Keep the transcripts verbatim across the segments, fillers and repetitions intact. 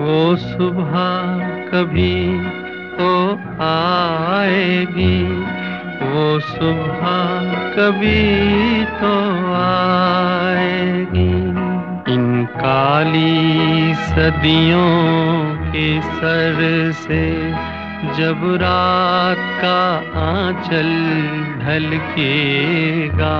वो सुबह कभी तो आएगी, वो सुबह कभी तो आएगी। इन काली सदियों के सर से जब रात का आंचल ढलकेगा,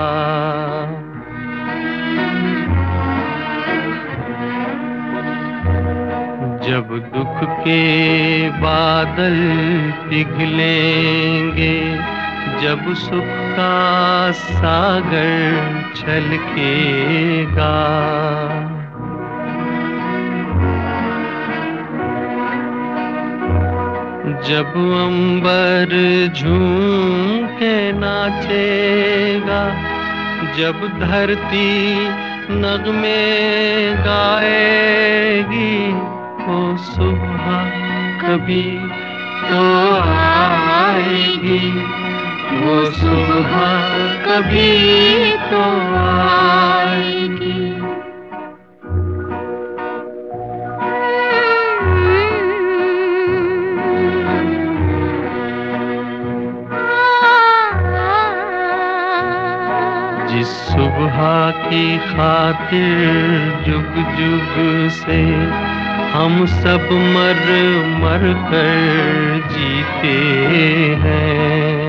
जब दुख के बादल पिघलेंगे, जब सुख का सागर छलकेगा, जब अंबर झूम के नाचेगा, जब धरती नगमे गाएगी, वो सुबह कभी तो आएगी, वो सुबह कभी तो आएगी। जिस सुबह की खातिर जुग जुग से हम सब मर मर कर जीते हैं,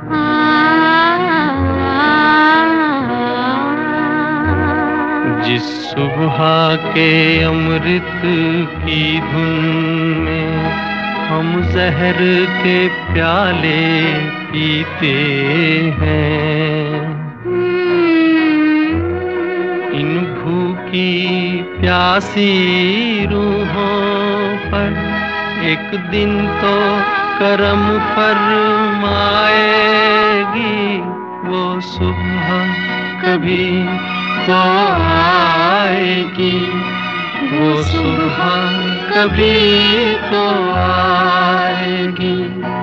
जिस सुबह के अमृत की धुन में हम जहर के प्याले पीते हैं, इन भूखी प्यासी रूहों पर एक दिन तो करम फरमाएगी, वो सुबह कभी तो आएगी, वो सुबह कभी तो आएगी।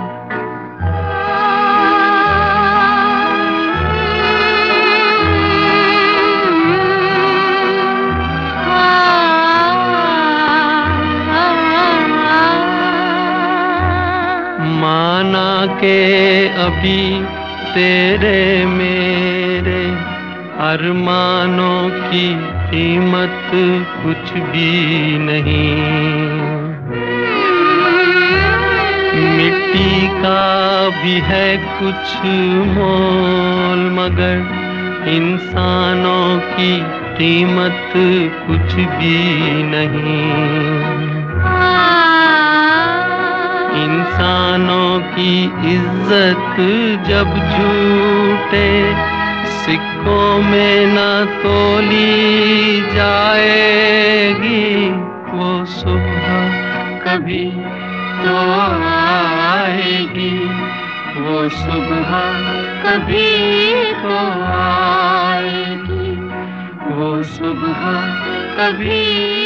माना के अभी तेरे मेरे अरमानों की कीमत कुछ भी नहीं, मिट्टी का भी है कुछ मोल, मगर इंसानों की कीमत कुछ भी नहीं। इंसानों की इज्जत जब झूठे सिक्कों में न तोली जाएगी, वो सुबह कभी तो आएगी, वो सुबह कभी तो आएगी, वो सुबह कभी